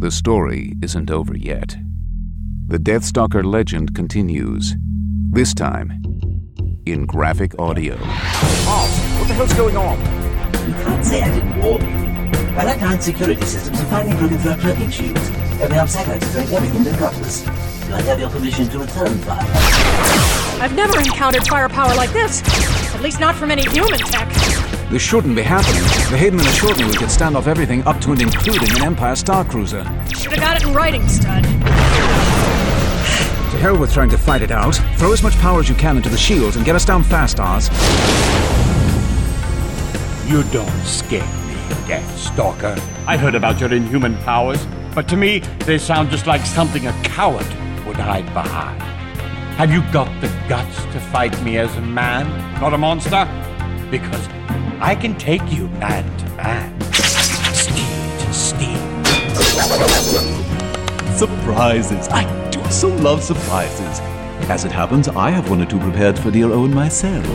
The story isn't over yet. The Deathstalker legend continues, this time in graphic audio. Oz, what the hell's going on? You can't say I didn't warn you. Allied security systems are finally broken through our cloaking shields, and we have satellites to track everything that got us. Do I have your permission to return fire? I've never encountered firepower like this. At least not from any human tech. This shouldn't be happening. The Haydenman assured me we could stand off everything up to and including an Empire Star Cruiser. Should've got it in writing, stud. To hell with trying to fight it out. Throw as much power as you can into the shields and get us down fast, Oz. You don't scare me, Deathstalker. I heard about your inhuman powers, but to me, they sound just like something a coward would hide behind. Have you got the guts to fight me as a man, not a monster? Because I can take you man to man, steel to steel. Surprises. I do so love surprises. As it happens, I have one or two prepared for dear Owen myself.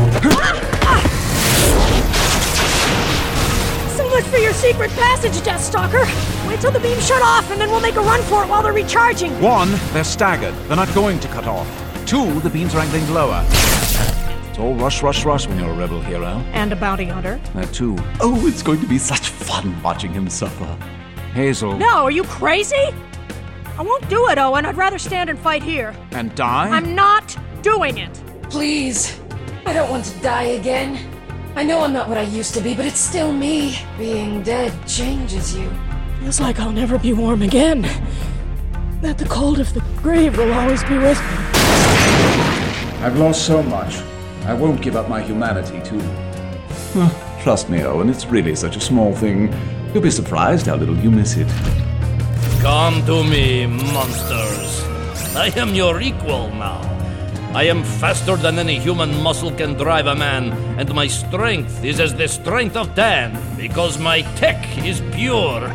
So much for your secret passage, Deathstalker. Wait till the beams shut off, and then we'll make a run for it while they're recharging. 1, they're staggered. They're not going to cut off. 2, the beams are angling lower. It's all rush, rush, rush when you're a rebel hero. And a bounty hunter. That too. Oh, it's going to be such fun watching him suffer. Hazel. No, are you crazy? I won't do it, Owen. I'd rather stand and fight here. And die? I'm not doing it. Please. I don't want to die again. I know I'm not what I used to be, but it's still me. Being dead changes you. Feels like I'll never be warm again. That the cold of the grave will always be with me. I've lost so much. I won't give up my humanity, too. Trust me, Owen, it's really such a small thing. You'll be surprised how little you miss it. Come to me, monsters. I am your equal now. I am faster than any human muscle can drive a man, and my strength is as the strength of 10, because my tech is pure.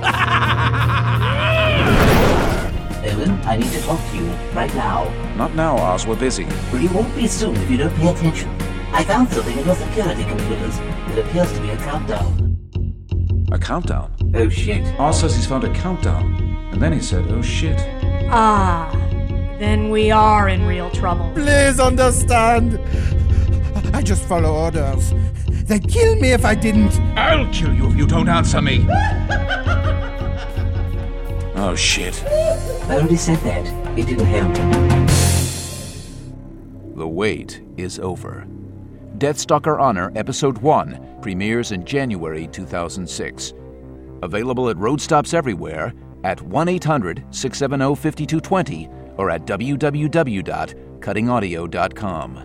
Owen, I need to talk to you right now. Not now, Oz. We're busy. Well, you won't be soon if you don't pay attention. I found something in your security computers. It appears to be a countdown. A countdown? Oh, shit. Oz says he's found a countdown. And then he said, oh, shit. Ah, then we are in real trouble. Please understand. I just follow orders. They'd kill me if I didn't. I'll kill you if you don't answer me. Oh, shit. I already said that. It didn't help. The wait is over. Deathstalker Honor Episode 1 premieres in January 2006. Available at road stops everywhere, at 1-800-670-5220, or at www.cuttingaudio.com.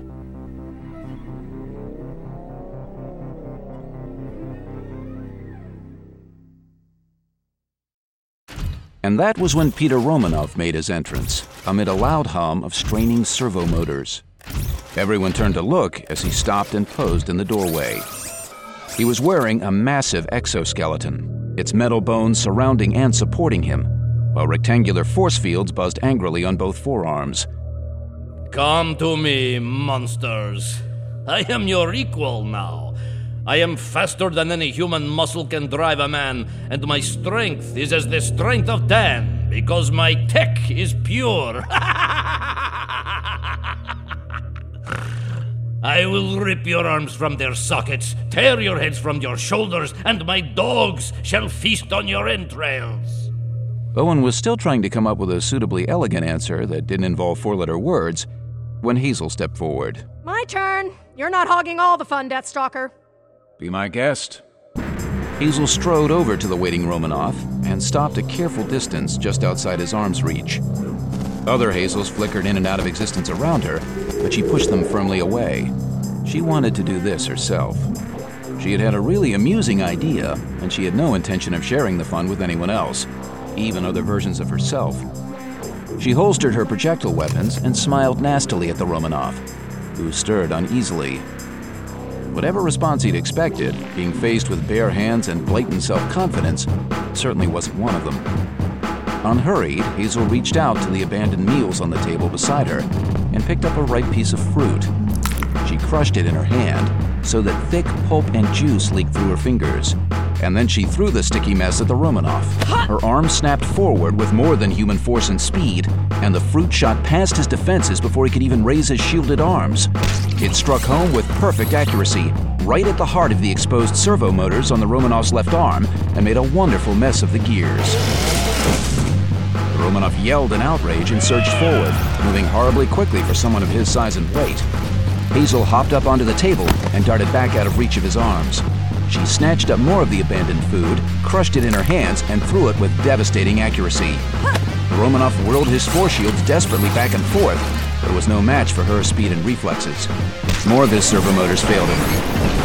And that was when Peter Romanov made his entrance, amid a loud hum of straining servo motors. Everyone turned to look as he stopped and posed in the doorway. He was wearing a massive exoskeleton, its metal bones surrounding and supporting him, while rectangular force fields buzzed angrily on both forearms. Come to me, monsters. I am your equal now. I am faster than any human muscle can drive a man, and my strength is as the strength of 10, because my tech is pure. I will rip your arms from their sockets, tear your heads from your shoulders, and my dogs shall feast on your entrails. Owen was still trying to come up with a suitably elegant answer that didn't involve four-letter words when Hazel stepped forward. My turn. You're not hogging all the fun, Deathstalker. Be my guest. Hazel strode over to the waiting Romanov and stopped a careful distance just outside his arm's reach. Other Hazels flickered in and out of existence around her, but she pushed them firmly away. She wanted to do this herself. She had had a really amusing idea, and she had no intention of sharing the fun with anyone else, even other versions of herself. She holstered her projectile weapons and smiled nastily at the Romanov, who stirred uneasily. Whatever response he'd expected, being faced with bare hands and blatant self-confidence, certainly wasn't one of them. Unhurried, Hazel reached out to the abandoned meals on the table beside her and picked up a ripe piece of fruit. She crushed it in her hand so that thick pulp and juice leaked through her fingers, and then she threw the sticky mess at the Romanoff. Her arm snapped forward with more than human force and speed, and the fruit shot past his defenses before he could even raise his shielded arms. It struck home with perfect accuracy, right at the heart of the exposed servo motors on the Romanoff's left arm, and made a wonderful mess of the gears. The Romanoff yelled in outrage and surged forward, moving horribly quickly for someone of his size and weight. Hazel hopped up onto the table and darted back out of reach of his arms. She snatched up more of the abandoned food, crushed it in her hands, and threw it with devastating accuracy. The Romanoff whirled his force shields desperately back and forth, but it was no match for her speed and reflexes. More of his servomotors failed him.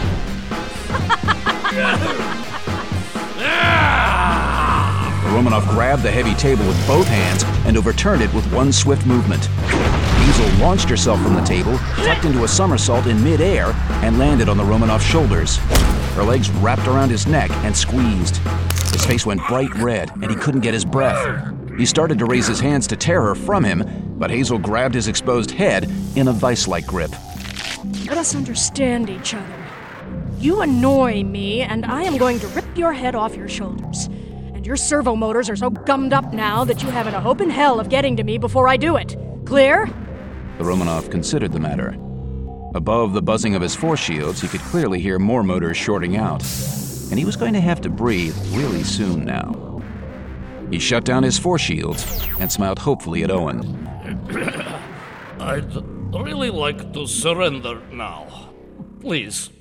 The Romanoff grabbed the heavy table with both hands and overturned it with one swift movement. Hazel launched herself from the table, tucked into a somersault in midair, and landed on the Romanoff's shoulders. Her legs wrapped around his neck and squeezed. His face went bright red, and he couldn't get his breath. He started to raise his hands to tear her from him, but Hazel grabbed his exposed head in a vice-like grip. Let us understand each other. You annoy me, and I am going to rip your head off your shoulders. And your servo motors are so gummed up now that you haven't a hope in hell of getting to me before I do it. Clear? The Romanoff considered the matter. Above the buzzing of his force shields, he could clearly hear more motors shorting out, and he was going to have to breathe really soon now. He shut down his force shields and smiled hopefully at Owen. I'd really like to surrender now. Please,